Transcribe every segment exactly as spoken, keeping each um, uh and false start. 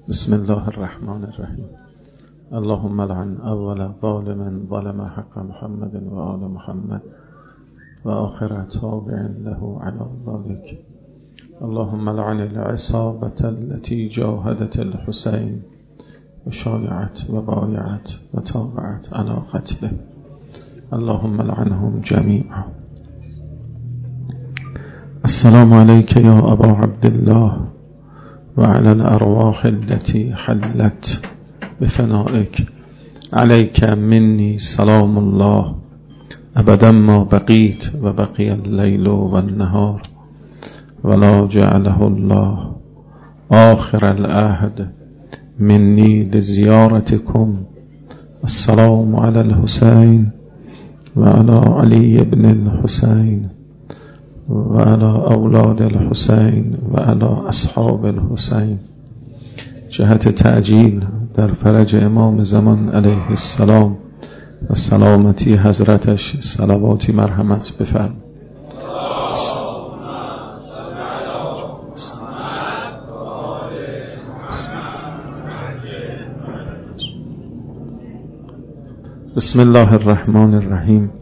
بسم الله الرحمن الرحیم. اللهم لعن اول ظالم ظلم حق محمد و آل محمد و آخر تابع له على ذلك. اللهم لعن العصابة التي جاهدت الحسين وشايعت وبايعت وتابعت على قتله. اللهم لعنهم جميعا. السلام عليك يا أبا عبد الله وعلى الأرواح التي حلت بفنائك. عليك مني سلام الله أبدا ما بقيت وبقي الليل والنهار، ولا جعله الله آخر العهد مني لزيارتكم. السلام على الحسين وعلى علي بن الحسين وعلى أولاد الحسين وعلى أصحاب الحسين. جهت تعجیل در فرج امام زمان علیه السلام و سلامتی حضرتش صلواتی مرحمت بفرم. بسم الله الرحمن الرحیم.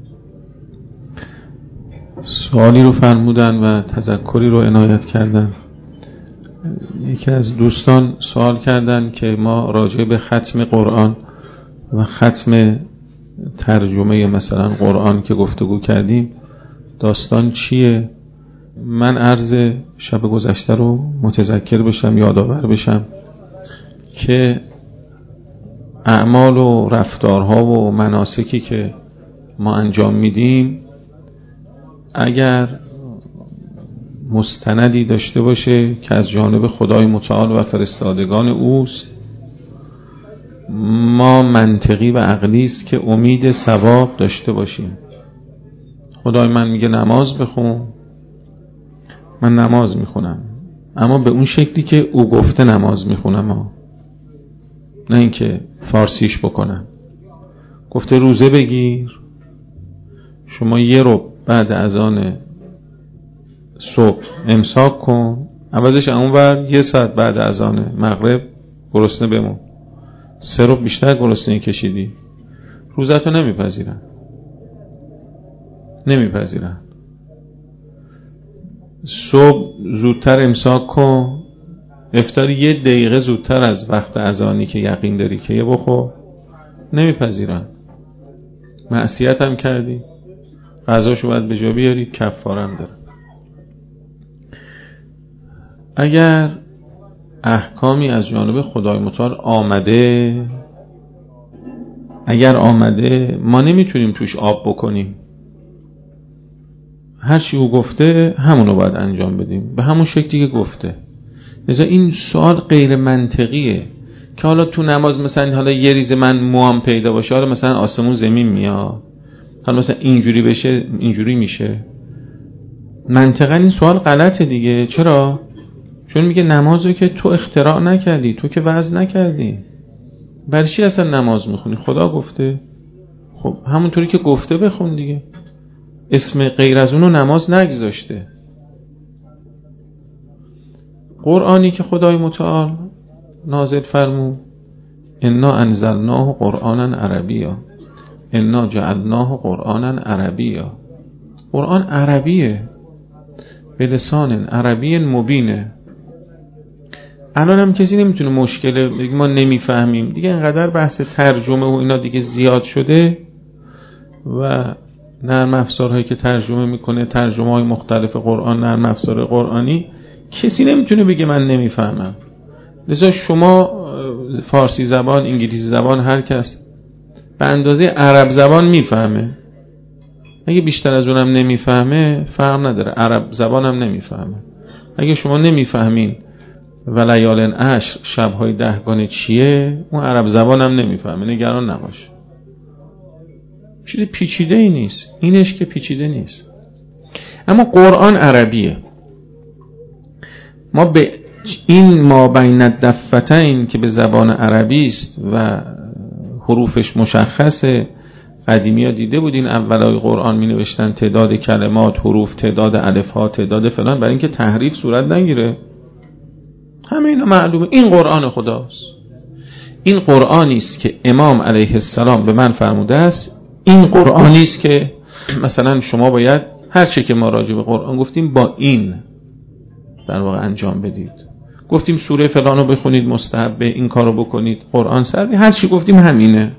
سوالی رو فرمودن و تذکری رو عنایت کردن. یکی از دوستان سوال کردن که ما راجع به ختم قرآن و ختم ترجمه مثلا قرآن که گفتگو کردیم داستان چیه؟ من عرض شب گذشته رو متذکر بشم، یادآور بشم که اعمال و رفتارها و مناسکی که ما انجام میدیم اگر مستندی داشته باشه که از جانب خدای متعال و فرستادگان اوست، ما منطقی و عقلی است که امید ثواب داشته باشیم. خدای من میگه نماز بخون، من نماز میخونم، اما به اون شکلی که او گفته نماز میخونم، نه اینکه فارسیش بکنم. گفته روزه بگیر، شما یه رو بعد اذان صبح امساک کن، عوضش اونور یه ساعت بعد اذان مغرب گرسنه بمون. سه رو بیشتر گرسنه کشیدی، روزتو نمیپذیرن نمیپذیرن صبح زودتر امساک کن، افطار یه دقیقه زودتر از وقت اذانی که یقین داری که یه بخور، نمیپذیرن. معصیت هم کردی، قضاشو باید به جا بیاری، کفاره هم داره. اگر احکامی از جانب خدای متعال آمده اگر آمده ما نمیتونیم توش آب بکنیم. هر چی او گفته همونو باید انجام بدیم به همون شکلی که گفته. لذا این سوال غیر منطقیه که حالا تو نماز مثلا حالا یه ریز من موام پیدا باشه، حالا مثلا آسمون زمین میاد، حالا مثلا اینجوری بشه اینجوری میشه. منطقا این سوال غلطه دیگه. چرا؟ چون میگه نمازو که تو اختراع نکردی، تو که وعظ نکردی، برای چی اصلا نماز میخونی؟ خدا گفته، خب همونطوری که گفته بخون دیگه. اسم غیر از اونو نماز نگذاشته. قرآنی که خدای متعال نازل فرمود انا انزلناه قرآنا عربیا انا جعلناه قرآنا عربیا. قرآن عربیه، به لسان عربی مبینه. الان هم کسی نمیتونه مشکل بگه ما نمیفهمیم دیگه. اینقدر بحث ترجمه و اینا دیگه زیاد شده و نرم افزارهایی که ترجمه میکنه، ترجمه های مختلف قرآن، نرم افزار قرآنی، کسی نمیتونه بگه من نمیفهمم. لذا شما فارسی زبان، انگلیسی زبان، هر کس به اندازه عرب زبان میفهمه. اگه بیشتر از اونم نمیفهمه فرق نداره، عرب زبان هم نمیفهمه. اگه شما نمیفهمین ولیالن عشر شبهای دهگانه چیه، اون عرب زبان هم نمیفهمه، نگران نباش. چیز پیچیده ای نیست، اینش که پیچیده نیست. اما قرآن عربیه. ما به این ما بین الدفتین که به زبان عربی است و حروفش مشخصه، قدیمی ها دیده بودین اولای قرآن می نوشتن تعداد کلمات، حروف، تعداد الف ها، تعداد فلان، برای اینکه تحریف صورت نگیره. همه اینا معلومه. این قرآن خداست. این قرآنی است که امام علیه السلام به من فرموده است. این قرآنی است که مثلا شما باید هر چه که ما راجع به قرآن گفتیم با این در واقع انجام بدید. گفتیم سوره فلانو بخونید مستحبه، این کارو بکنید قرآن سر، هر چی گفتیم همینه.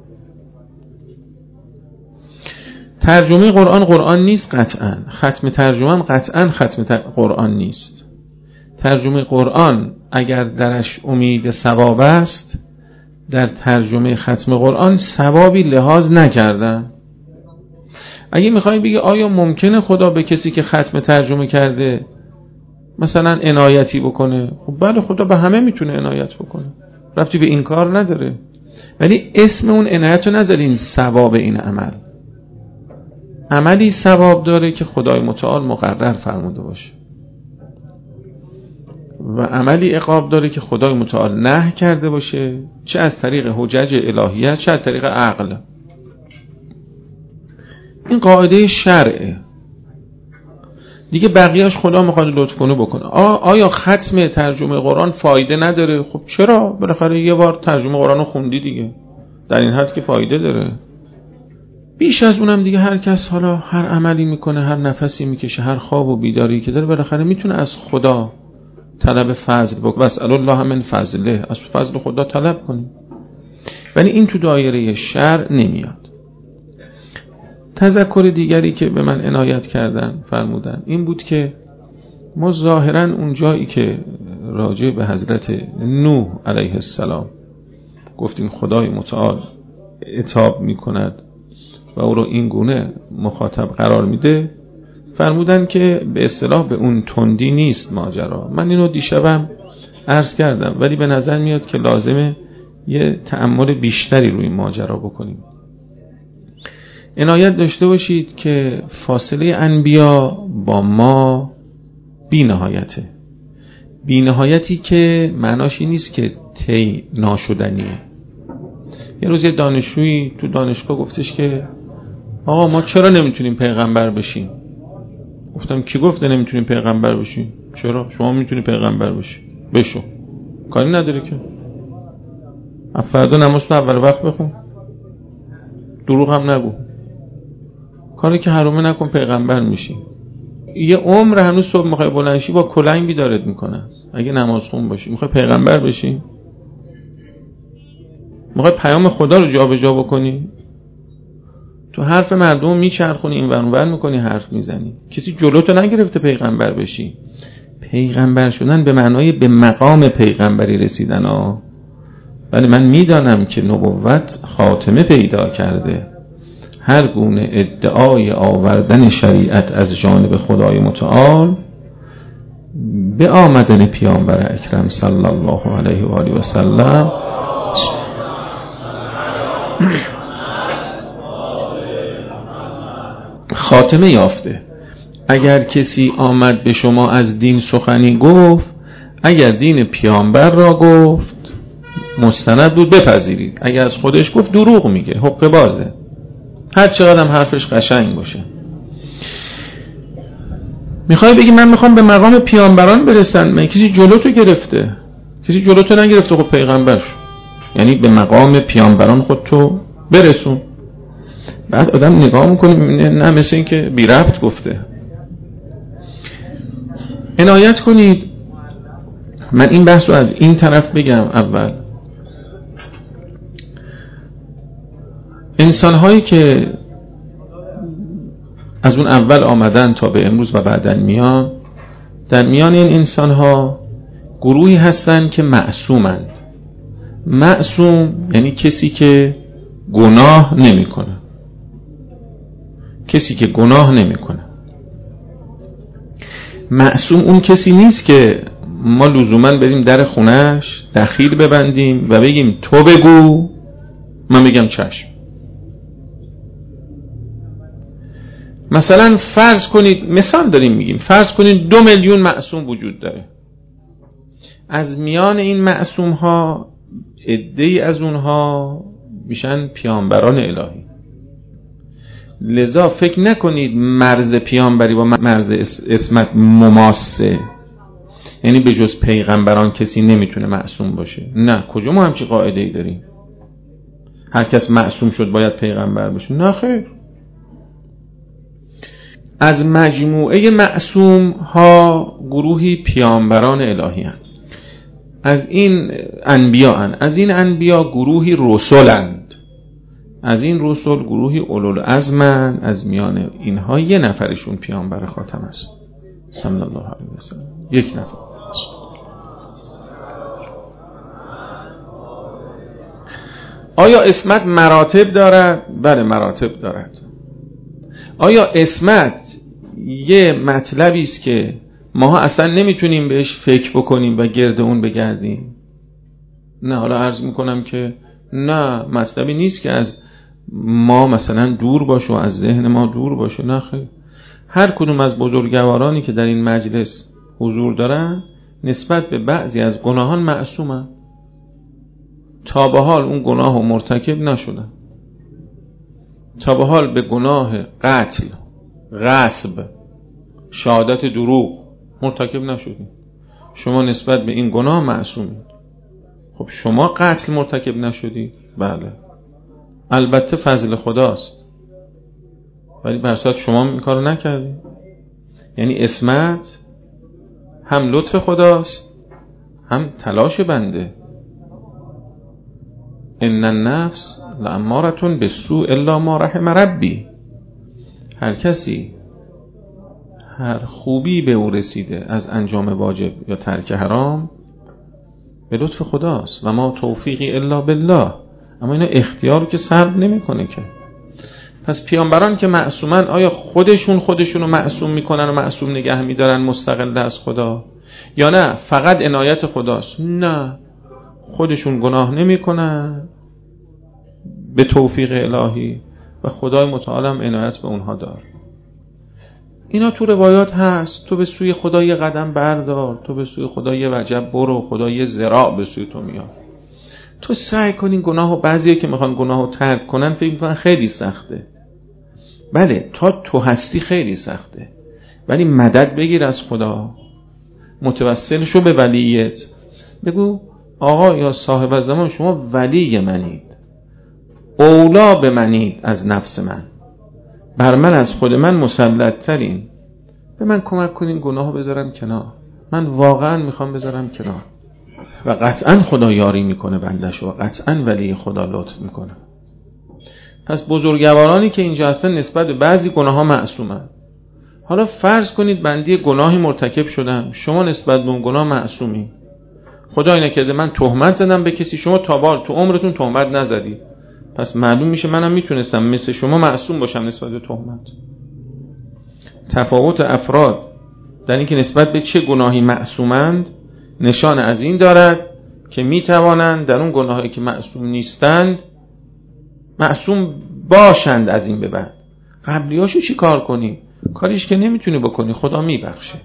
ترجمه قرآن قرآن نیست قطعا، ختم ترجمه هم قطعا ختم قرآن نیست. ترجمه قرآن اگر درش امید ثواب است، در ترجمه ختم قرآن ثوابی لحاظ نکردن. اگه میخوای بگی آیا ممکنه خدا به کسی که ختم ترجمه کرده مثلا عنایتی بکنه؟ خب بله، خدا به همه میتونه عنایت بکنه، ربطی به این کار نداره، ولی اسم اون عنایت رو نذارین ثواب این عمل. عملی ثواب داره که خدای متعال مقرر فرموده باشه و عملی عقاب داره که خدای متعال نهی کرده باشه، چه از طریق حجج الهیه چه از طریق عقل. این قاعده شرعه دیگه، بقیهش خدا میخواد لطف کنه بکنه. آیا ختم ترجمه قرآن فایده نداره؟ خب چرا؟ بالاخره یه بار ترجمه قرآن رو خوندی دیگه، در این حد که فایده داره. بیش از اونم دیگه هر کس حالا هر عملی میکنه، هر نفسی میکشه، هر خواب و بیداری که داره، بالاخره میتونه از خدا طلب فضل بکنه. واسأل الله من فضله، از فضل خدا طلب کنیم، ولی این تو دایره شرع نمیاد. تذکر دیگری که به من عنایت کردن فرمودن این بود که ما ظاهرا اون جایی که راجع به حضرت نوح علیه السلام گفتیم خدای متعال عتاب میکند و او رو این گونه مخاطب قرار میده، فرمودن که به اصطلاح به اون تندی نیست ماجرا. من اینو دیشبم عرض کردم، ولی به نظر میاد که لازمه یه تأمل بیشتری روی ماجرا بکنیم. عنایت داشته باشید که فاصله انبیا با ما بی نهایته. بی نهایتی که معناش این نیست که تی ناشدنیه. یه روز یه دانشجویی تو دانشگاه گفتش که آقا ما چرا نمیتونیم پیغمبر بشیم؟ گفتم کی گفته نمیتونیم پیغمبر بشیم؟ چرا؟ شما میتونی پیغمبر بشی، بشو، کاری نداره که. فردا نماز تو اول وقت بخون، دروغ هم نگو، کاری که حرامه نکن، پیغمبر میشی. یه عمر هنوز صبح میخوای بلند شی با کلنگ بیدارت میکنن. اگه نماز خون باشی میخوای پیغمبر بشی؟ میخوای پیام خدا رو جا به جا بکنی؟ تو حرف مردم میچرخونی، این ور اون ور میکنی، حرف میزنی. کسی جلوتو نگرفته پیغمبر بشی. پیغمبر شدن به معنای به مقام پیغمبری رسیدن ها. ولی من میدانم که نبوت خاتمه پیدا کرده. هر گونه ادعای آوردن شریعت از جانب خدای متعال به آمدن پیامبر اکرم صلی الله علیه و آله و سلم خاتمه یافته. اگر کسی آمد به شما از دین سخنی گفت، اگر دین پیامبر را گفت مستند بود بپذیرید، اگر از خودش گفت دروغ میگه، حقه بازه، هر چقدر هم حرفش قشنگ باشه. میخوای بگی من میخوام به مقام پیامبران برسن؟ من کسی جلوتو گرفته؟ کسی جلوتو نگرفته، خب پیغمبر شو، یعنی به مقام پیامبران خودتو برسون. بعد آدم نگاه میکنه میبینه نه، مثل این که بی ربط گفته. عنایت کنید من این بحث رو از این طرف بگم. اول انسان‌هایی که از اون اول آمدن تا به امروز و بعدن میان، در میان این انسان‌ها گروهی هستن که معصومند. معصوم یعنی کسی که گناه نمی‌کنه، کسی که گناه نمی‌کنه. معصوم اون کسی نیست که ما لزوماً بریم در خونه‌اش دخیل ببندیم و بگیم تو بگو من بگم چشم. مثلا فرض کنید، مثال داریم میگیم، فرض کنید دو میلیون معصوم وجود داره. از میان این معصوم ها عده‌ای از اونها میشن پیامبران الهی. لذا فکر نکنید مرز پیامبری با مرز اسمت مماسه. یعنی به جز پیغمبران کسی نمیتونه معصوم باشه. نه، کجا ما همچی قاعده ای داریم هر کس معصوم شد باید پیغمبر بشه؟ نه خیر. از مجموعه معصوم ها گروهی پیامبران الهی هستند، از این انبیاء هستند، از این انبیاء گروهی رسولند، از این رسول گروهی اولوالعزم هستند، از میان اینها یه نفرشون پیامبر خاتم است صلی الله علیه و سلم، یک نفر. آیا عصمت مراتب دارد؟ بله مراتب دارد. آیا عصمت یه مطلبی است که ما اصلا نمیتونیم بهش فکر بکنیم و گرد اون بگردیم؟ نه. حالا عرض میکنم که نه، مطلبی نیست که از ما مثلا دور باشه و از ذهن ما دور باشه. نه خیر. هر کدوم از بزرگوارانی که در این مجلس حضور دارن نسبت به بعضی از گناهان معصومن، تا به حال اون گناه رو مرتکب نشدن، تا به حال به گناه قتل، غصب، شهادت دروغ مرتکب نشدین. شما نسبت به این گناه معصومید. خب شما قتل مرتکب نشدی؟ بله، البته فضل خداست، ولی بر اساس شما این کارو نکردی. یعنی عصمت هم لطف خداست هم تلاش بنده. ان النفس لاماره بالسوء الا ما رحم ربی. هر کسی هر خوبی به او رسیده از انجام واجب یا ترک حرام به لطف خداست و ما توفیقی الا بالله. اما اینا اختیار که سلب نمیکنه که. پس پیامبران که معصومن، آیا خودشون خودشونو معصوم میکنن و معصوم نگه میدارن مستقل از خدا، یا نه فقط عنایت خداست؟ نه، خودشون گناه نمیکنن به توفیق الهی و خدای متعال هم عنایت به اونها دار. اینا تو روایات هست. تو به سوی خدا یه قدم بردار، تو به سوی خدا یه وجب برو، خدا یه ذراع به سوی تو میاد. تو سعی کنین گناهو، بعضیه که میخوان گناهو ترک کنن فکر میکنن خیلی سخته. بله، تا تو هستی خیلی سخته، ولی مدد بگیر از خدا، متوسل شو به ولیت، بگو آقا یا صاحب زمان شما ولی منید، اولا به منید از نفس من، بر من از خود من مسلط ترین، به من کمک کنین گناهو بذارم کنار، من واقعا میخوام بذارم کنار. و قطعا خدا یاری میکنه بندش و قطعا ولی خدا لطف میکنه. پس بزرگوارانی که اینجا هستن نسبت به بعضی گناه ها معصومن. حالا فرض کنید بندی گناهی مرتکب شدم، شما نسبت به اون گناه معصومی. خدای نکرده من تهمت زدم به کسی، شما تا بار تو عمرتون تهمت نزدید، پس معلوم میشه منم میتونستم مثل شما معصوم باشم نسبت به تهمت. تفاوت افراد در این که نسبت به چه گناهی معصومند نشان از این دارد که میتوانند در اون گناهایی که معصوم نیستند معصوم باشند. از این به بعد قبلیاشو چی کار کنی؟ کاریش که نمیتونی بکنی، خدا میبخشه.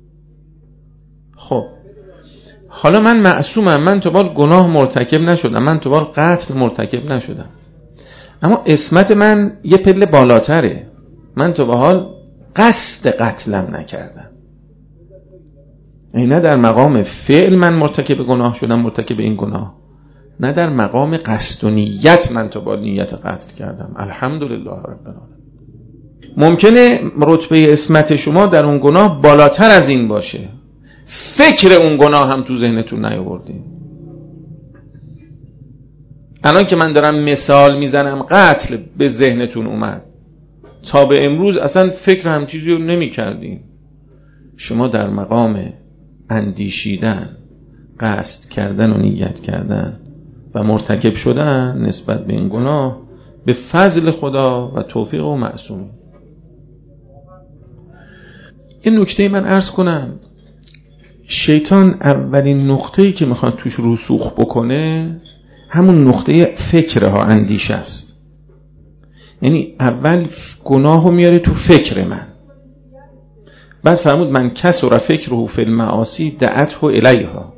خب حالا من معصومم، من تو بار گناه مرتکب نشدم، من تو بار قتل مرتکب نشدم، اما عصمت من یه پله بالاتره. من تو به حال قصد قتلم نکردم، یعنی نه در مقام فعل من مرتکب گناه شدم، مرتکب این گناه، نه در مقام قصد و نیت من تو با نیت قتل کردم. الحمدلله رب العالمین. ممکنه رتبه عصمت شما در اون گناه بالاتر از این باشه، فکر اون گناه هم تو ذهنتون نیاوردین. الان که من دارم مثال میزنم قتل به ذهنتون اومد، تا به امروز اصلا فکر هم چیزی رو نمی کردین. شما در مقام اندیشیدن، قصد کردن و نیت کردن و مرتکب شدن نسبت به این گناه به فضل خدا و توفیق و معصومی. این نکته من عرض کنم، شیطان اولین نقطه‌ای که میخواد توش رسوخ بکنه همون نقطه فکرها، اندیشه است. یعنی اول گناهو میاره تو فکر من، بعد فرمود من کسر فکره فی المعاصی دعته الیها.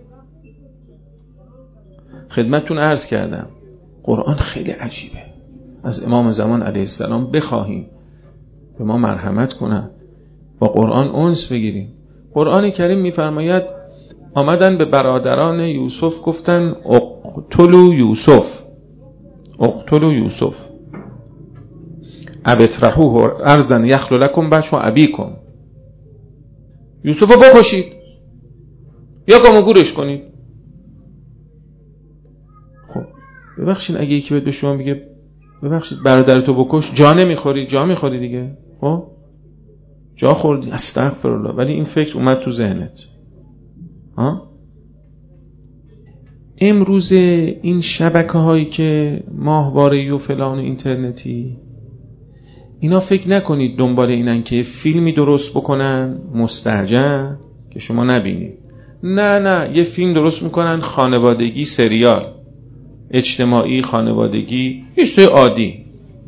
خدمتتون عرض کردم قرآن خیلی عجیبه. از امام زمان علیه السلام بخواهیم به ما مرحمت کنن، با قرآن انس بگیریم. قرآن کریم میفرماید آمدن به برادران یوسف گفتن اقتلوا یوسف، اقتلوا یوسف ابترحوه ارضا یخل لکم وجه ابیکم، یوسف رو بکشید یا گم و گورش کنید. خب ببخشید اگه یکی به شما بگه ببخشید برادرتو بکش، جا نمیخوری؟ جا میخوری دیگه. خب جا خوردی، استغفرالله، ولی این فکر اومد تو ذهنت. ها امروز این شبکه هایی که ماهواره‌ای و فلان و اینترنتی، اینا فکر نکنید دنبال اینن که فیلمی درست بکنن مستهجن که شما نبینید. نه نه، یه فیلم درست میکنن خانوادگی، سریال اجتماعی، خانوادگی، یه چیز عادی،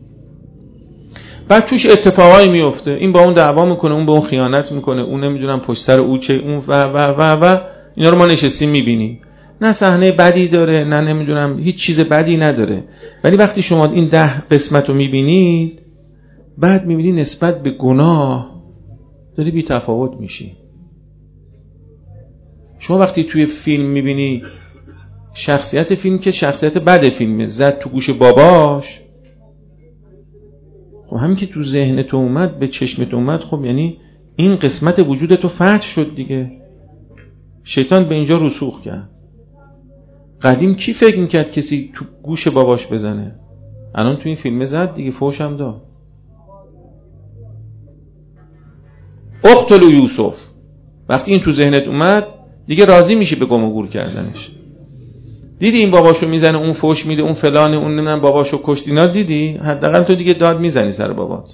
بعد توش اتفاقایی میفته، این با اون دعوا میکنه، اون با اون خیانت میکنه، اون نمیدونم پشت سر او چه، اون و و و و اینا رو ما نشستیم میبینیم. نه صحنه بدی داره، نه نمیدونم هیچ چیز بدی نداره، ولی وقتی شما این ده قسمت رو میبینید، بعد میبینی نسبت به گناه داری بی تفاوت میشی. شما وقتی توی فیلم میبینی شخصیت فیلم که شخصیت بد فیلمه زد تو گوش باباش، خب همین که تو ذهن تو اومد، به چشم تو اومد، خب یعنی این قسمت وجود تو فتح شد دیگه. شیطان به اینجا رسوخ کرد. قدیم کی فکر میکرد کسی تو گوش باباش بزنه؟ الان تو این فیلم زد دیگه، فوش هم داد. اقتلوا یوسف، وقتی این تو ذهنت اومد دیگه راضی میشی به گم و گور کردنش. دیدی این باباشو میزنه، اون فوش میده، اون فلانه، اون نمیدونم باباشو کشت، اینا دیدی؟ حداقل تو دیگه داد میزنی سر بابات.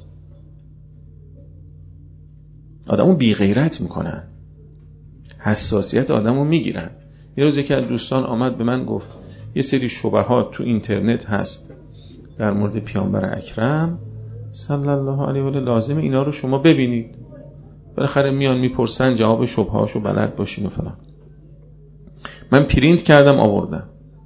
آدمو بی غیرت میکنن، حساسیت آدمو میگیرن. یه روز یکی از دوستان آمد به من گفت یه سری شبهات تو اینترنت هست در مورد پیامبر اکرم صلی الله علیه و آله، لازمه اینا رو شما ببینید. بالاخره میان میپرسن، جواب شبهاشو بلد باشین و فلان. من پرینت کردم آوردم،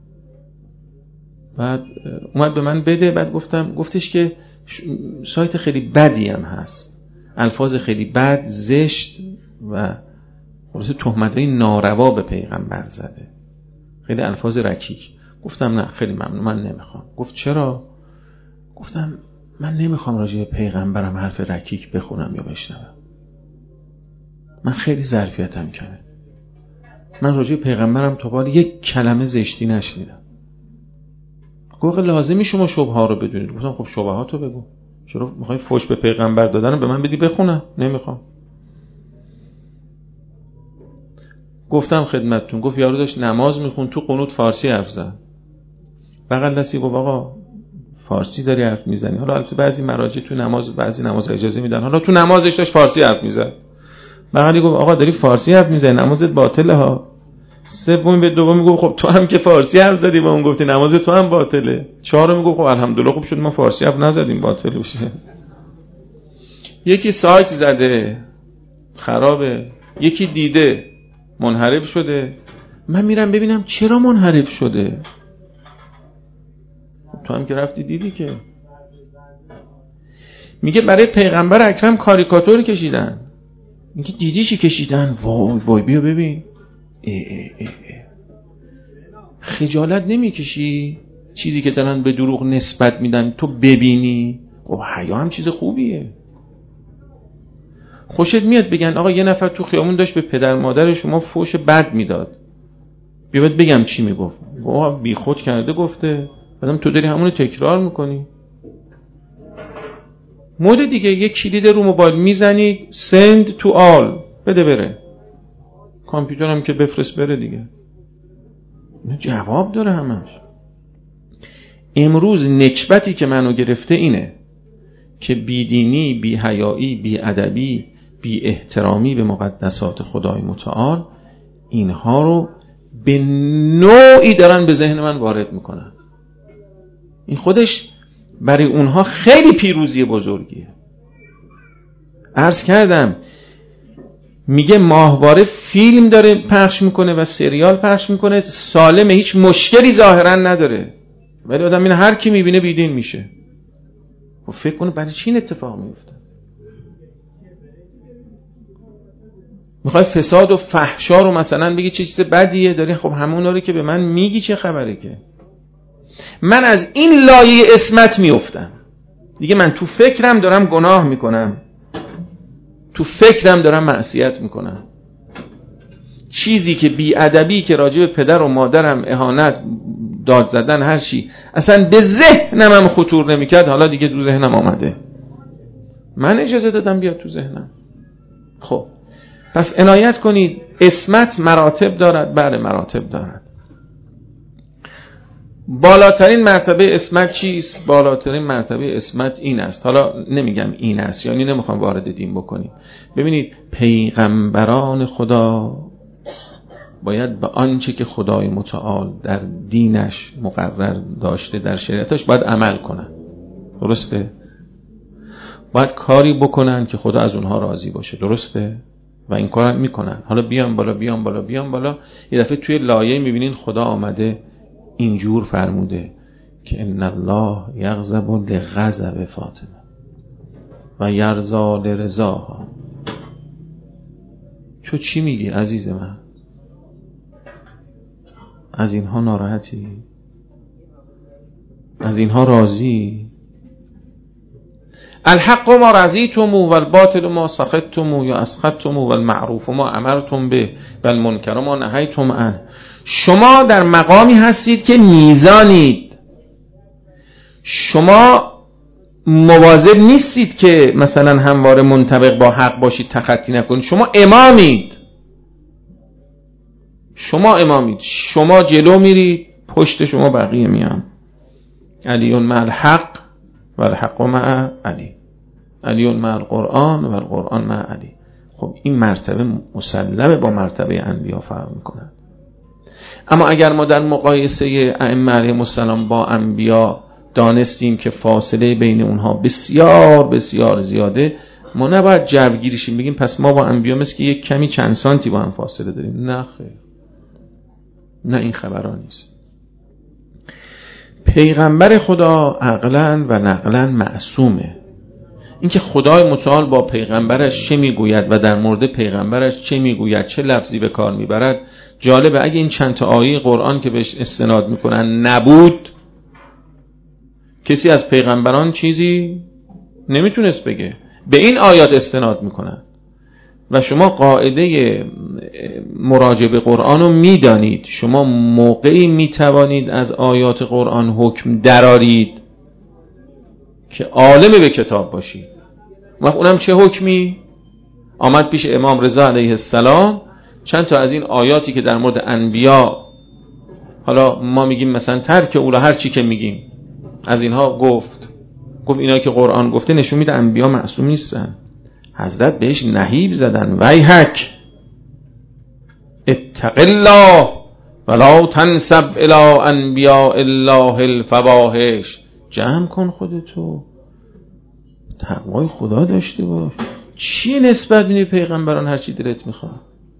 بعد اومد به من بده، بعد گفتم گفتش که سایت خیلی بدی هم هست، الفاظ خیلی بد، زشت و خلاصه تهمت‌های ناروا به پیغمبر زده، خیلی الفاظ رکیک. گفتم نه خیلی ممنون، من نمیخوام. گفت چرا؟ گفتم من نمیخوام راجع به پیغمبرم حرف رکیک بخونم یا بشنوم، من خیلی ظرفیتم کمه، من راجع به پیغمبرم تا حالا یک کلمه زشتی نشنیدم. گفت لازمی شما شبهه ها رو بدونید. گفتم خب شبهه ها تو بگو، چرا میخوای فوش به پیغمبر دادن به من بدی بخونم؟ نمیخوام. گفتم خدمتتون، گفت یارو داشت نماز میخون، تو قنوت فارسی حرف زد. بغل دستی گفت آقا فارسی داری حرف میزنی؟ حالا البته بعضی مراجع تو نماز، بعضی نماز اجازه میدن، حالا تو نمازش داشت فارسی حرف میزد. بغلی گفت آقا داری فارسی حرف میزنی، نمازت باطله ها. سومی به دومی گفت خب تو هم که فارسی حرف زدی با اون گفتی نماز تو هم باطله. چهارمی گفت خب الحمدلله خوب شد ما فارسی حرف نزدیم باطل بشه. یکی سایت زده خرابه، یکی دیده منحرف شده، من میرم ببینم چرا منحرف شده. تو هم که رفتی دیدی که. میگه برای پیغمبر اکرم کاریکاتور کشیدن. میگه دیدی چی کشیدن؟ وای وای بیا ببین. اه اه اه اه. خجالت نمیکشی چیزی که دارن به دروغ نسبت میدن تو ببینی؟ خب حیا هم چیز خوبیه. خوشت میاد بگن آقا یه نفر تو خیابون داشت به پدر مادر شما فوش بد میداد، بیاد بگم چی میگفت؟ آقا بی خود کرده گفته، بعدم تو داری همونو تکرار میکنی. مود دیگه یک کلید رو موبایل میزنید send to all بده بره، کامپیوترم که بفرست بره دیگه، جواب داره همش. امروز نکبتی که منو گرفته اینه که بیدینی، بی حیایی، بی ادبی، بی احترامی به مقدسات خدای متعال، اینها رو به نوعی دارن به ذهن من وارد میکنن. این خودش برای اونها خیلی پیروزی بزرگیه. عرض کردم میگه ماهواره فیلم داره پخش میکنه و سریال پخش میکنه، سالمه، هیچ مشکلی ظاهرا نداره، ولی آدم اینه هر کی میبینه بیدین میشه. و فکر کنه برای چی این اتفاق میفته؟ میخوای فساد و فحشا رو مثلا بگی چه چیز بدیه داری، خب همونا رو که به من میگی چه خبره که من از این لایه اسمت میافتم دیگه. من تو فکرم دارم گناه میکنم، تو فکرم دارم معصیت میکنم. چیزی که بی‌ادبی که راجع به پدر و مادرم اهانت، داد زدن، هر چی اصلا به ذهنم هم خطور نمیکرد، حالا دیگه تو ذهنم آمده، من اجازه دادم بیاد تو ذهنم. خب پس عنایت کنید، اسمت مراتب دارد، بله مراتب دارد. بالاترین مرتبه اسمت چیست؟ بالاترین مرتبه اسمت این است، حالا نمیگم این است، یعنی نمیخوام وارد دین بکنیم. ببینید پیغمبران خدا باید به آنچه که خدای متعال در دینش مقرر داشته، در شریعتش باید عمل کنن، درسته؟ باید کاری بکنن که خدا از اونها راضی باشه، درسته؟ و این کار هم میکنن. حالا بیان بالا بیان بالا بیان بالا، یه دفعه توی لایه میبینین خدا آمده اینجور فرموده که ان الله یغضب لغضب فاطمه و یرضا لرضاها. تو چی میگی عزیز من؟ از اینها ناراحتی؟ از اینها راضی؟ الحق ما رضیتم و الباطل ما سخطتم یا اسخطتم و المعروف ما امرتم به و المنکر ما نهیتم عنه. شما در مقامی هستید که میزانید، شما مواظب نیستید که مثلا همواره منطبق با حق باشید، تخطی نکنید. شما امامید، شما امامید، شما جلو میرید، پشت شما بقیه میان. علی مع الحق و الحق مع علی، علی مع القرآن و القرآن مع علی. خب این مرتبه مسلمه با مرتبه انبیا فرق میکنه. اما اگر ما در مقایسه ائمه علیهم السلام با انبیا دانستیم که فاصله بین اونها بسیار بسیار زیاده، ما نباید جوگیری شیم بگیم پس ما با انبیا مثل که یک کمی چند سانتی با هم فاصله داریم. نه خیر، نه این خبرها نیست. پیغمبر خدا عقلاً و نقلاً معصومه. اینکه خدای متعال با پیغمبرش چه میگوید و در مورد پیغمبرش چه میگوید، چه لفظی به کار میبرد جالبه. اگه این چند تا آیه قرآن که بهش استناد میکنن نبود، کسی از پیغمبران چیزی نمیتونست بگه. به این آیات استناد میکنن و شما قاعده مراجعه به قرآن رو میدانید. شما موقعی میتوانید از آیات قرآن حکم درارید که عالم به کتاب باشید. وقت اونم چه حکمی؟ آمد پیش امام رضا علیه السلام، چند تا از این آیاتی که در مورد انبیا، حالا ما میگیم مثلا ترک اولا، هر چی که میگیم از اینها گفت گفت اینا که قرآن گفته نشون میده انبیا معصوم نیستن. حضرت بهش نهیب زدن، ویحک اتق الله ولا تنسب الی انبیاء الله الفواحش. جمع کن خودتو، تقوای خدا داشته باش. چی نسبت بین پیغمبران هر چی دلت میخواد؟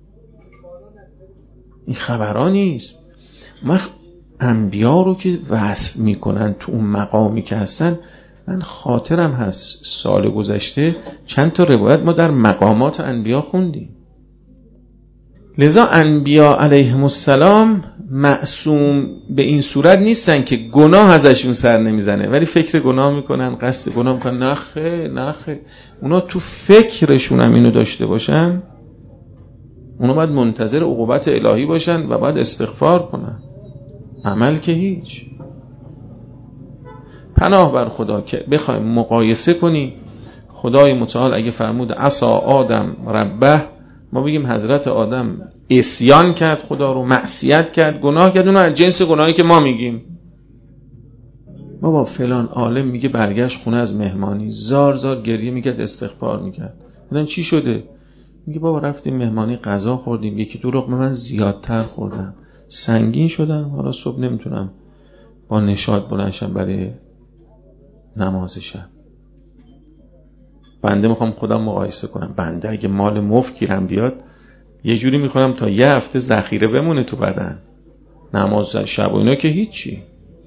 این خبرها نیست. ما انبیا رو که وصف میکنن تو اون مقامی که هستن، من خاطرم هست سال گذشته چند تا روایت ما در مقامات انبیا خوندیم. لذا انبیا علیهم السلام معصوم به این صورت نیستن که گناه ازشون سر نمیزنه ولی فکر گناه میکنن، قصد گناه میکنن. نخه نخه اونا تو فکرشون هم اینو داشته باشن، اونا باید منتظر عقوبت الهی باشن و باید استغفار کنن. عمل که هیچ. پناه بر خدا که بخوایم مقایسه کنی، خدای متعال اگه فرمود عصا آدم ربه، ما بگیم حضرت آدم عصیان کرد، خدا رو معصیت کرد، گناه کرد، اون از جنس گناهی که ما میگیم. بابا فلان عالم میگه برگشت خونه از مهمانی، زار زار گریه میکرد، استغفار میکرد. بودن چی شده؟ میگه بابا رفتیم مهمانی، غذا خوردیم، یکی دو لقمه من زیادتر خوردم، سنگین شدم، حالا صبح نمیتونم با نشاط بلندشم برای نماز شب. بنده میخوام خودم مقایسه کنم، بنده اگه مال مفت گیرم بیاد یه جوری میکنم تا یه هفته ذخیره بمونه تو بدن، نماز شب و اینا که هیچی.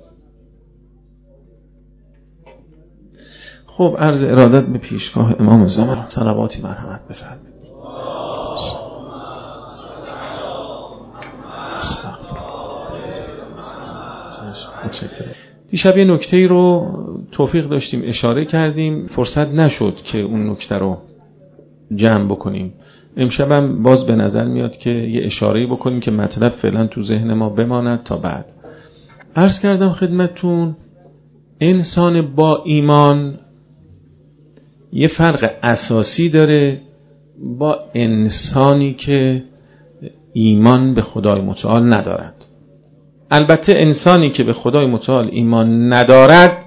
خب عرض ارادت به پیشگاه امام زمان، صلواتی مرحمت بفرمایید. متشکرم. دیشب یه نکته‌ای رو توفیق داشتیم اشاره کردیم، فرصت نشد که اون نکته رو جمع بکنیم. امشبم باز به نظر میاد که یه اشاره‌ای بکنیم که مطلب فعلا تو ذهن ما بماند تا بعد. عرض کردم خدمتتون انسان با ایمان یه فرق اساسی داره با انسانی که ایمان به خدای متعال ندارد. البته انسانی که به خدای متعال ایمان ندارد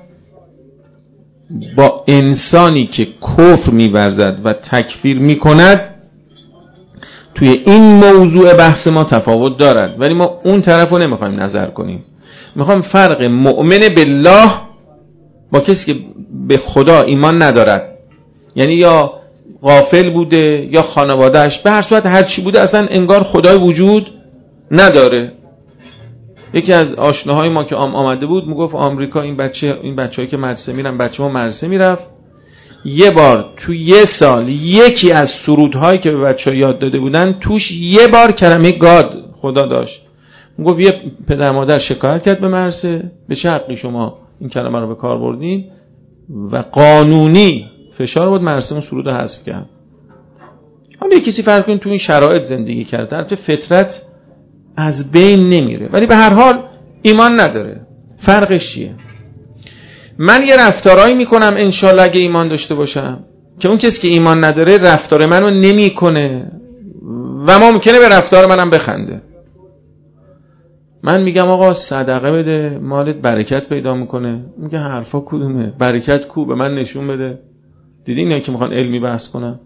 با انسانی که کفر می‌ورزد و تکفیر می‌کند توی این موضوع بحث ما تفاوت دارد، ولی ما اون طرف رو نمیخوایم نظر کنیم. میخوایم فرق مؤمن بالله با کسی که به خدا ایمان ندارد، یعنی یا غافل بوده یا خانوادهش به هر صورت هر چی بوده اصلا انگار خدای وجود نداره. یکی از آشناهای ما که آم آمده بود میگفت آمریکا این بچه این بچه‌ای که مدرسه میرن، بچه ما مدرسه میرفت، یه بار تو یه سال یکی از سرودهایی که به بچه‌ها یاد داده بودن توش یه بار کلمه گاد خدا داشت. میگفت یه پدر مادر شکایت کرد به مدرسه به چه حقی شما این کلمه رو به کار بردین و قانونی فشار بود مدرسه اون سرود رو حذف کرد. حالا یه کسی فرض کنید تو این شرایط زندگی کرده، البته فطرت از بین نمیره ولی به هر حال ایمان نداره. فرقش چیه؟ من یه رفتارایی میکنم انشالله اگه ایمان داشته باشم که اون کسی که ایمان نداره رفتار منو نمیکنه و ممکنه به رفتار منم بخنده. من میگم آقا صدقه بده مالت برکت پیدا میکنه، میگه حرفا کدومه؟ برکت کو؟ به من نشون بده. دیدی اینا که میخوان علمی بحث کنن؟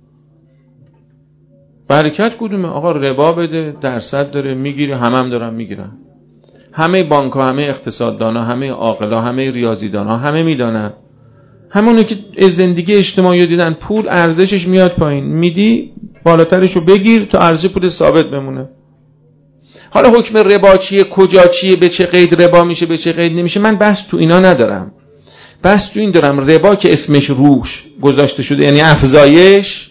برکت کدومه؟ آقا ربا بده درصد داره میگیری، همه هم دارن میگیرن، همه بانک ها، همه اقتصاددانا، همه عاقلا، همه ریاضیدانا همه میدانن. همونو که زندگی اجتماعی دیدن پول ارزشش میاد پایین، میدی بالاترشو بگیر تا ارزش پول ثابت بمونه. حالا حکم ربا چیه، کجا چیه، به چه قید ربا میشه به چه قید نمیشه، من بحث تو اینا ندارم. بحث تو این دارم ربا که اسمش روش گذاشته شده یعنی افزایش،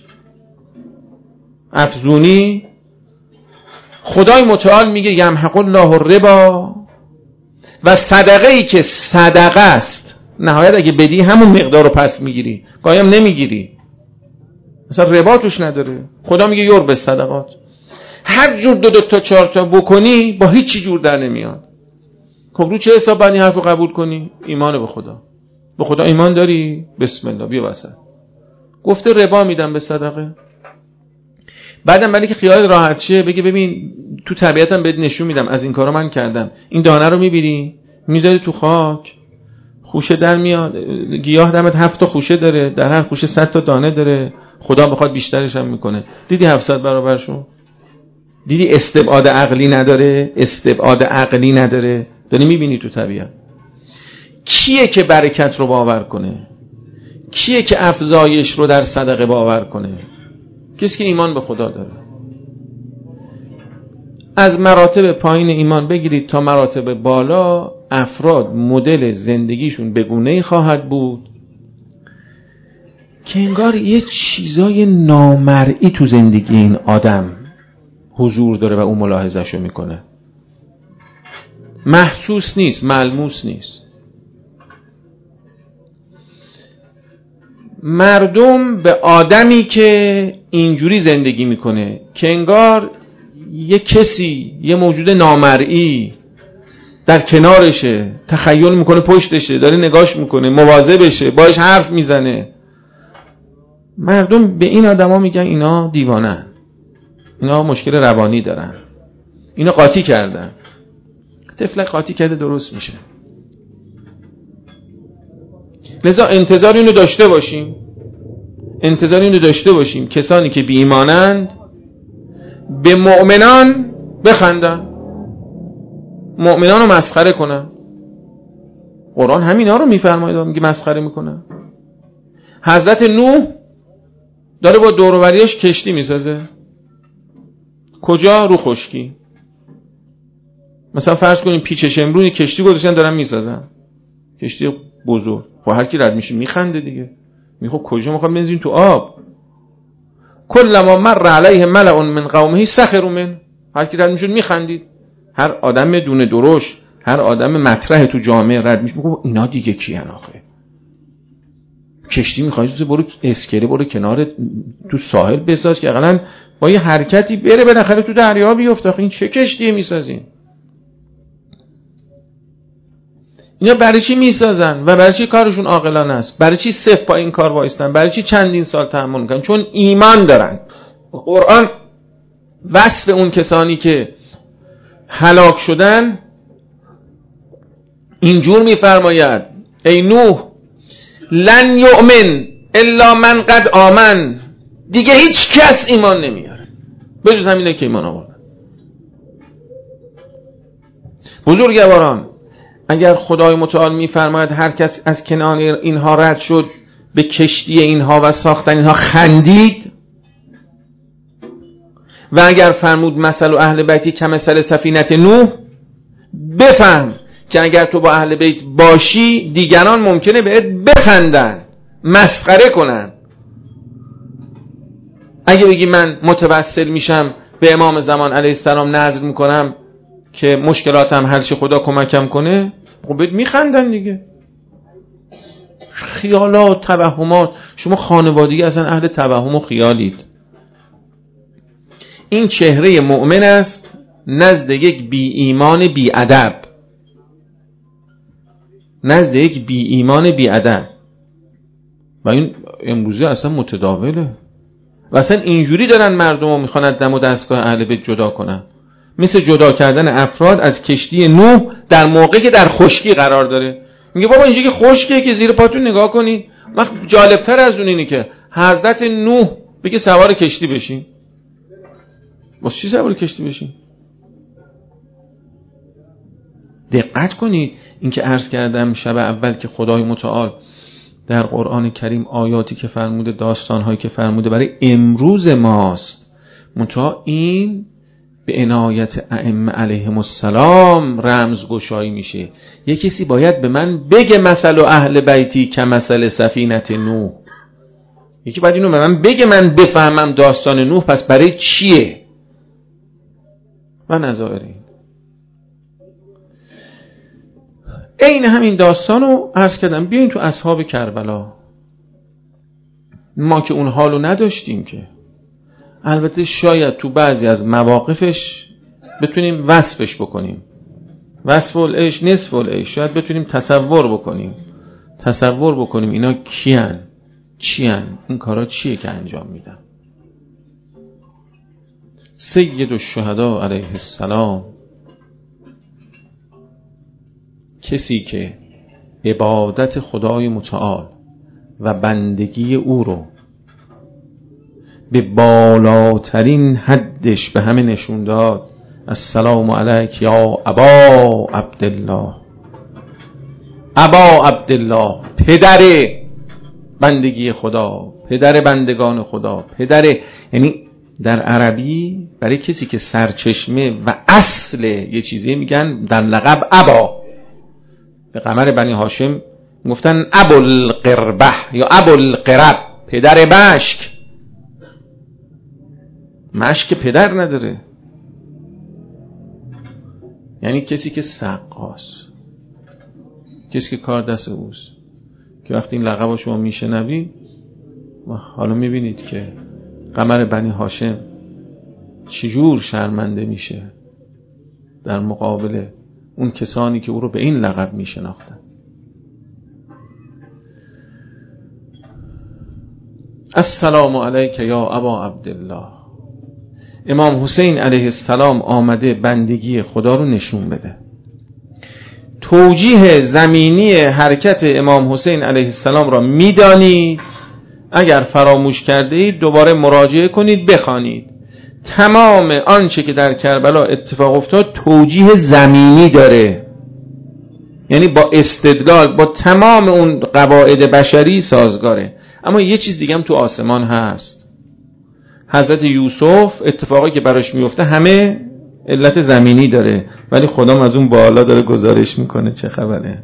افزونی. خدای متعال میگه یمحق الله الربا و صدقه ای که صدقه است نهایت اگه بدی همون مقدار رو پس میگیری، گاهی هم نمیگیری، مثلا ربا توش نداره. خدا میگه یربی صدقات، هر جور دو دو تا چهار تا بکنی با هیچی جور در نمیاد. خب رو چه حساب باید این حرف رو قبول کنی؟ ایمان به خدا. به خدا ایمان داری؟ بسم الله بیا وسط. گفته ربا میدم به صدقه. بعدم ولی که خیال راحت شه بگه ببین تو طبیعتم بهت نشون میدم از این کارا من کردم، این دانه رو میبینی میذاری تو خاک خوشه در میاد، گیاه دمت هفت تا خوشه داره، در هر خوشه صد تا دانه داره، خدا بخواد بیشترش هم میکنه. دیدی هفتصد برابر شو؟ دیدی استبعاد عقلی نداره؟ استبعاد عقلی نداره. داری میبینی تو طبیعت. کیه که برکت رو باور کنه؟ کیه که افزایش رو در صدقه باور کنه؟ کسی که ایمان به خدا داره. از مراتب پایین ایمان بگیرید تا مراتب بالا، افراد مدل زندگیشون به گونه‌ای خواهد بود که انگار یه چیزای نامرئی تو زندگی این آدم حضور داره و اون ملاحظه‌شو میکنه. محسوس نیست، ملموس نیست. مردم به آدمی که اینجوری زندگی میکنه که انگار یه کسی، یه موجود نامرئی در کنارشه، تخیل میکنه پشتشه، داره نگاش میکنه، مواظبشه، باش حرف میزنه، مردم به این آدما میگن اینا دیوانن، اینا مشکل روانی دارن، اینا قاطی کردن. طفل قاطی کرده درست میشه. لذا انتظار اینو داشته باشیم، انتظار اینو داشته باشیم کسانی که بی ایمانند به مؤمنان بخندن، مؤمنان رو مسخره کنن. قرآن همینا رو میفرماید، میگه مسخره میکنن. حضرت نوح داره با دور و بریاش کشتی میسازه. کجا؟ رو خشکی. مثلا فرض کنیم پیچ شمرونی کشتی گذاشتن دارن میسازن، کشتی بزرگ. خب هر کی رد میشه میخنده دیگه، میگه کجا میخوام بنزین تو آب. کلما مر علیه ملأ من قومه سخروا منه، هر کی رد میشد میخندید. هر آدم دونه درشت، هر آدم مطرح تو جامعه رد میشه میگه اینا دیگه کیان آخه؟ کشتی میخوای برو اسکله برو کنار تو ساحل بساز که اقلا با یه حرکتی بره بالاخره تو دریا بیفته. آخه این چه کشتیه میسازین؟ اینا برای چی میسازن و برای چی کارشون عاقلانه است؟ برای چی صفر پا این کار وایستن؟ برای چی چندین سال تحمل میکنن؟ چون ایمان دارن. قرآن وصف اون کسانی که هلاک شدن اینجور میفرماید: ای نوح لن یؤمن الا من قد آمن. دیگه هیچ کس ایمان نمیاره به جز همینه که ایمان آوردن. بزرگواران، اگر خدای متعال میفرماید هر کس از کنار اینها رد شد به کشتی اینها و ساختن اینها خندید، و اگر فرمود مثل و اهل بیتی کمثل سفینه نوح، بفهم که اگر تو با اهل بیت باشی دیگران ممکنه بهت بخندن، مسخره کنن. اگه بگی من متوسل میشم به امام زمان علیه السلام نذر میکنم که مشکلاتم حل شه خدا کمکم کنه، خب بهت میخندن دیگه. خیالات، توهمات. شما خانوادگی اصلا اهل توهم و خیالید. این چهره مؤمن است نزد یک بی ایمان بی ادب، نزد یک بی ایمان بی ادب. و این امروزه اصلا متداوله و اصلا اینجوری دارن مردم رو میخوان از دم و دستگاه اهل بیت جدا کنن، مثل جدا کردن افراد از کشتی نوح در موقعی که در خشکی قرار داره. میگه بابا اینجا که خشکه که زیر پاتون نگاه کنید. وقت جالبتر از اون اینه که حضرت نوح بگه سوار کشتی بشین. واسه چی سوار کشتی بشین؟ دقت کنید این که عرض کردم شب اول که خدای متعال در قرآن کریم آیاتی که فرموده، داستانهایی که فرموده برای امروز ماست، منتها این به عنایت ائمه علیهم السلام رمزگشایی میشه. یه کسی باید به من بگه مثل و اهل بیتی که مثل سفینه نوح. یکی باید اینو به من بگه من بفهمم داستان نوح پس برای چیه و نظائر این. این همین داستان رو عرض کردم. بیاین تو اصحاب کربلا. ما که اون حالو نداشتیم که، البته شاید تو بعضی از مواقفش بتونیم وصفش بکنیم، وصف العیش نصف العیش، شاید بتونیم تصور بکنیم تصور بکنیم اینا کیان، چیان، این کارا چیه که انجام میدن. سید الشهدا علیه السلام، کسی که عبادت خدای متعال و بندگی او رو به بالاترین حدش به همه نشون داد. السلام علیک یا ابا عبدالله. ابا عبدالله، پدر بندگی خدا، پدر بندگان خدا، پدر، یعنی در عربی برای کسی که سرچشمه و اصل یه چیزی میگن در لقب ابا. به قمر بنی هاشم گفتن ابوالقربه یا ابوالقرب، پدر مشک. مشک پدر نداره، یعنی کسی که سقاست، کسی که کار دست اوست. که وقتی این لقب رو شما میشنوی، حالا میبینید که قمر بنی هاشم چجور شرمنده میشه در مقابل اون کسانی که او رو به این لقب میشناختن. السلام علیک یا ابا عبدالله. امام حسین علیه السلام آمده بندگی خدا رو نشون بده. توجیه زمینی حرکت امام حسین علیه السلام را میدانید، اگر فراموش کرده اید دوباره مراجعه کنید بخوانید. تمام آنچه که در کربلا اتفاق افتاد توجیه زمینی داره، یعنی با استدلال با تمام اون قواعد بشری سازگاره. اما یه چیز دیگه هم تو آسمان هست. حضرت یوسف اتفاقی که براش میفته همه علت زمینی داره، ولی خدام از اون بالا داره گزارش میکنه چه خبره.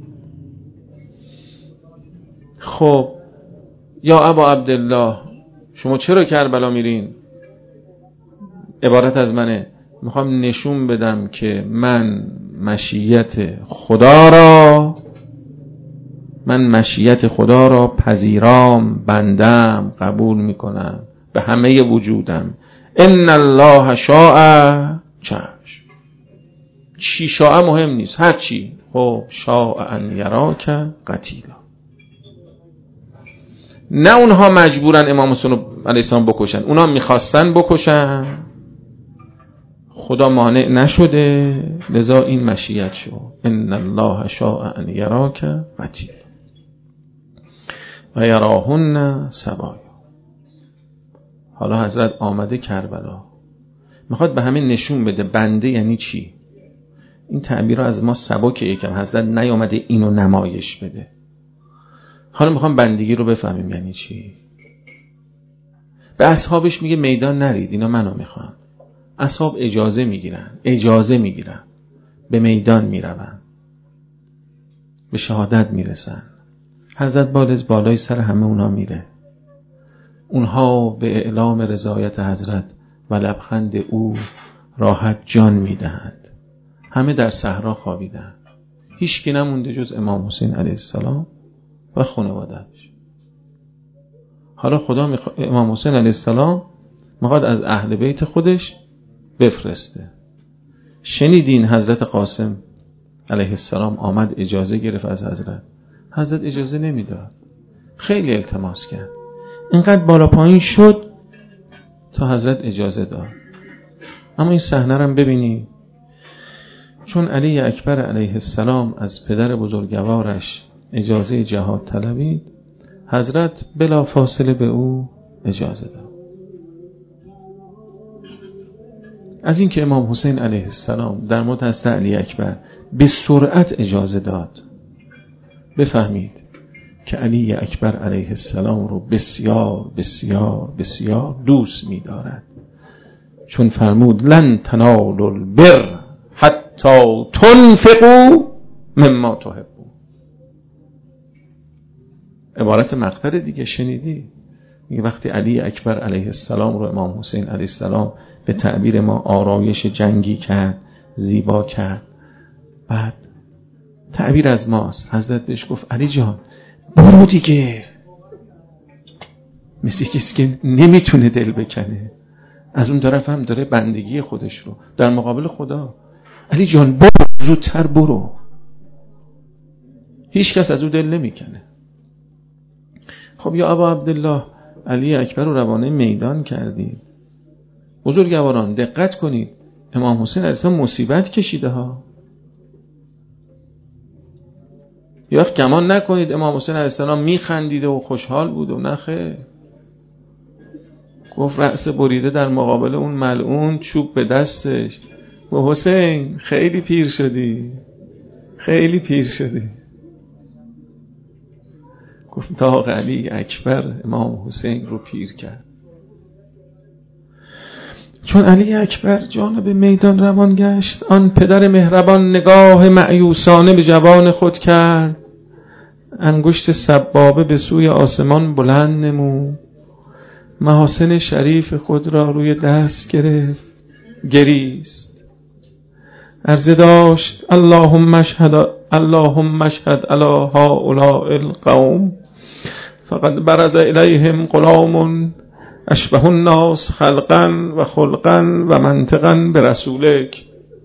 خب یا ابا عبدالله، شما چرا کربلا میرین؟ عبارت از منه، میخوام نشون بدم که من مشیت خدا را من مشیت خدا را پذیرام، بندم، قبول میکنم به همه وجودم. ان الله شاء، چشم، چی شاء مهم نیست، هر چی. خب شاء ان یراک قتیلا، نه اونها مجبورن امام حسین علیه السلام بکشن، اونها میخواستن بکشن، خدا مانع نشده، لذا این مشیت شد. ان الله شاء ان یراک قتیلا و یراهن سبایا. حالا حضرت آمده کربلا، میخواد به همین نشون بده بنده یعنی چی. این تعبیر رو از ما سبک یکم، حضرت نیامده اینو نمایش بده. حالا میخوام بندگی رو بفهمیم یعنی چی. به اصحابش میگه میدان نرید، اینا منو میخوان. اصحاب اجازه میگیرن، اجازه میگیرن، به میدان میرون، به شهادت میرسن. حضرت بالز بالای سر همه اونا میره. اونها به اعلام رضایت حضرت و لبخند او راحت جان میدهند. همه در صحرا خوابیدند، هیچ کی نمونده جز امام حسین علیه السلام و خانواده‌اش. حالا خدا میخوا... امام حسین علیه السلام میخواد از اهل بیت خودش بفرسته. شنیدین حضرت قاسم علیه السلام آمد اجازه گرفت از حضرت، حضرت اجازه نمیداد، خیلی التماس کرد، اینقدر بالا پایین شد تا حضرت اجازه داد. اما این صحنه رو ببینید، چون علی اکبر علیه السلام از پدر بزرگوارش اجازه جهاد طلبید، حضرت بلا فاصله به او اجازه داد. از این که امام حسین علیه السلام در مورد حضرت علی اکبر به سرعت اجازه داد، بفهمید که علی اکبر علیه السلام رو بسیار بسیار بسیار دوست می دارد. چون فرمود لن تنالوا البر حتی تنفقوا مما تحبون. عبارت مقطع دیگه شنیدی؟ میگه وقتی علی اکبر علیه السلام رو امام حسین علیه السلام به تعبیر ما آرایش جنگی کرد، زیبا کرد، بعد تعبیر از ماست، حضرت بهش گفت علی جان برو دیگه، مثل کسی که نمیتونه دل بکنه، از اون طرف هم داره بندگی خودش رو در مقابل خدا. علی جان برو، زودتر برو. هیچ کس از اون دل نمیکنه. خب یا ابا عبدالله، علی اکبر رو روانه میدان کردید. بزرگواران دقت کنید، امام حسین علیه السلام مصیبت کشیده ها. یا گمان نکنید امام حسین علیه السلام میخندیده و خوشحال بود و نخه. گفت رأس بریده در مقابل اون ملعون، چوب به دستش، و حسین خیلی پیر شدی، خیلی پیر شدی. گفت داغ علی اکبر امام حسین رو پیر کرد. چون علی اکبر جانب میدان روان گشت، آن پدر مهربان نگاه مأیوسانه به جوان خود کرد، انگشت سبابه به سوی آسمان بلند نمود، محاسن شریف خود را روی دست گرفت، گریست، عرضه داشت اللهم اشهد اللهم اشهد علی هؤلاء القوم فقد برز الیهم غلام اشبه الناس خلقا و خلقا و منطقا برسولک.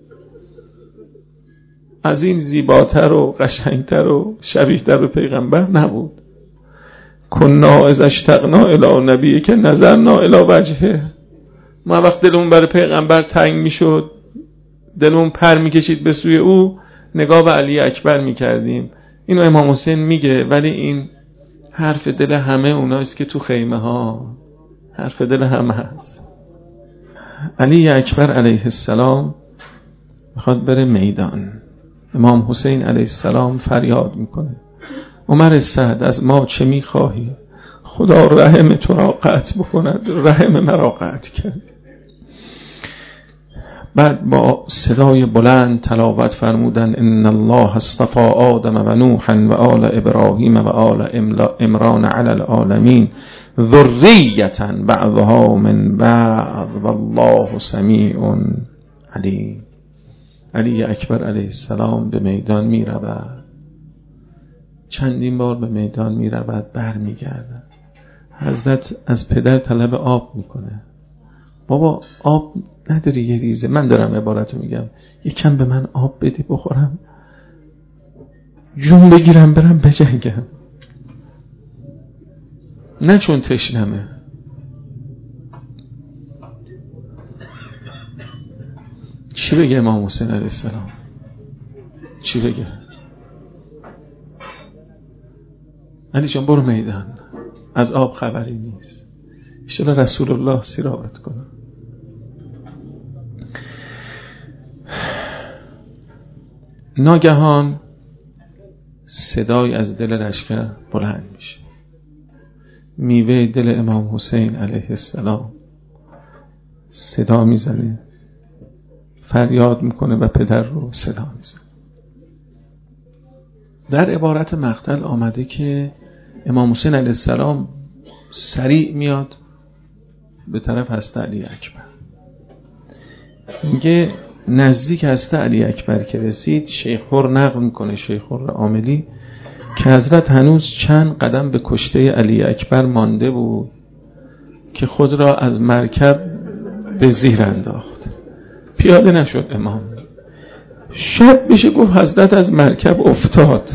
از این زیباتر و قشنگتر و شبیه‌تر به پیغمبر نبود. کنا اذا اشتقنا الی نبی که نظرنا الی وجهه. ما وقت دلمون برای پیغمبر تنگ میشد، دلمون پر میکشید به سوی او، نگاه به علی اکبر میکردیم. اینو امام حسین میگه، ولی این حرف دل همه اونایست که تو خیمه ها، حرف دل همه هست. علی اکبر علیه السلام میخواد بره میدان. امام حسین علیه السلام فریاد میکنه عمر سعد از ما چه میخواهی؟ خدا رحم تو را قطع بکند، رحم مرا قطع کرد. بعد با صدای بلند تلاوت فرمودن ان الله اصطفى آدم و نوحا و آل ابراهیم و آل عمران علی العالمین ذریة بعضها من بعض والله سمیع علیم. علی اکبر علیه السلام به میدان می رود، چندین بار به میدان می رود، بر می گردد. حضرت از پدر طلب آب میکنه. بابا آب نداری یه ریزه؟ من دارم عبارتو میگم، یکم به من آب بدی بخورم، جون بگیرم برم بجنگم، نه چون تشنمه. چی بگه امام حسین علیه السلام؟ چی بگه؟ علی جان برو میدان، از آب خبری نیست، انشاءالله رسول الله سیرابت کنه. ناگهان صدای از دل لشکر بلند میشه، میوه دل امام حسین علیه السلام صدا میزنه، فریاد میکنه و پدر رو صدا میزنه. در عبارت مقتل آمده که امام حسین علیه السلام سریع میاد به طرف حضرت علی اکبر. میگه نزدیک حضرت علی اکبر که رسید، شیخ هر نقل میکنه، شیخ هر عاملی، که حضرت هنوز چند قدم به کشته علی اکبر مانده بود که خود را از مرکب به زیر انداخت. پیاده نشد امام، شاید بشه گفت حضرت از مرکب افتاد،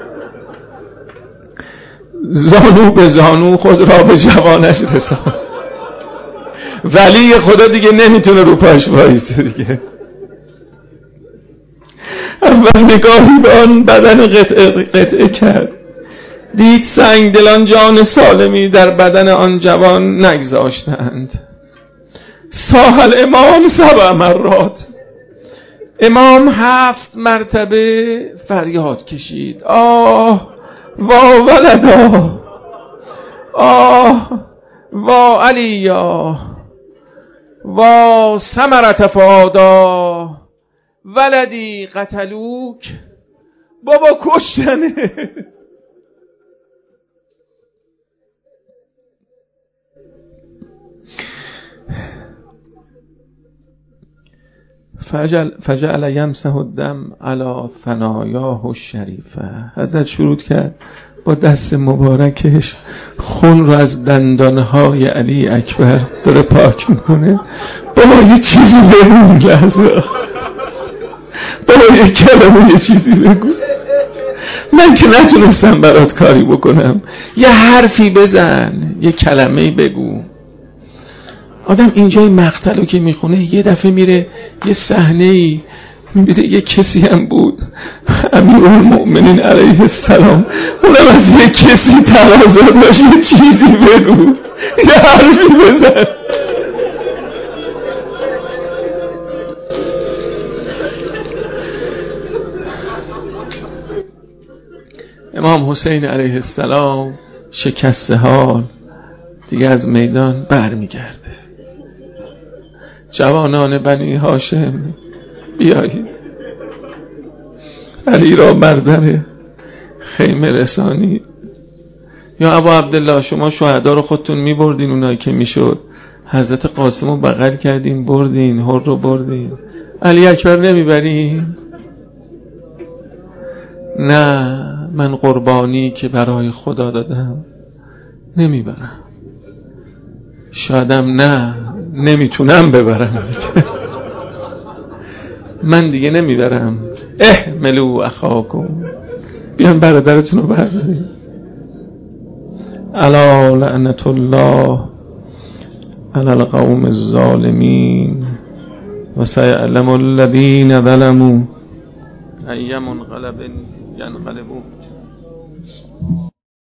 زانو به زانو خود را به جوانش رساند. ولی خدا دیگه نمیتونه رو پاش وایسه دیگه. اول نگاهی به آن بدن قطعه, قطعه کرد، دید سنگ دلان جان سالمی در بدن آن جوان نگذاشتند. ساحل امام سبع مرات، امام هفت مرتبه فریاد کشید، آه وا ولدا، آه وا علیا، وا ثمرة فادا، ولدی قتلوک، بابا کشتنه. فجعل, فجعل یمسح الدم علی ثنایاه الشریفه. حضرت شروع کرد با دست مبارکش خون رو از دندانهای علی اکبر داره پاک میکنه. بابا یه چیزی بگو، لحظه بابا یه کلمه یه چیزی بگو، من که نتونستم برات کاری بکنم، یه حرفی بزن، یه کلمه‌ای بگو. آدم اینجای مقتلو که میخونه یه دفعه میره یه صحنه‌ای میبینه یه کسی هم بود، امیرالمؤمنین علیه السلام، اونم از یه کسی تقاضا داشت یه چیزی بگو، یه حرفی بزن. امام حسین علیه السلام شکسته حال دیگه از میدان برمیگرده. جوانان بنی هاشم بیایید، علی را بردر خیمه رسانی. یا ابا عبدالله شما شهدا رو خودتون میبردین، اونایی که میشد حضرت قاسم رو بغل کردین بردین، هر رو بردین، علی اکبر نمیبرین؟ نه، من قربانی که برای خدا دادم نمیبرم، شایدم نه نمیتونم ببرم من دیگه نمیبرم. احملوا اخاکم، بیان برادرتون رو بردارید. الا لعنت الله علی القوم الظالمین و سیعلم الذین ظلموا ای منقلب ینقلبون.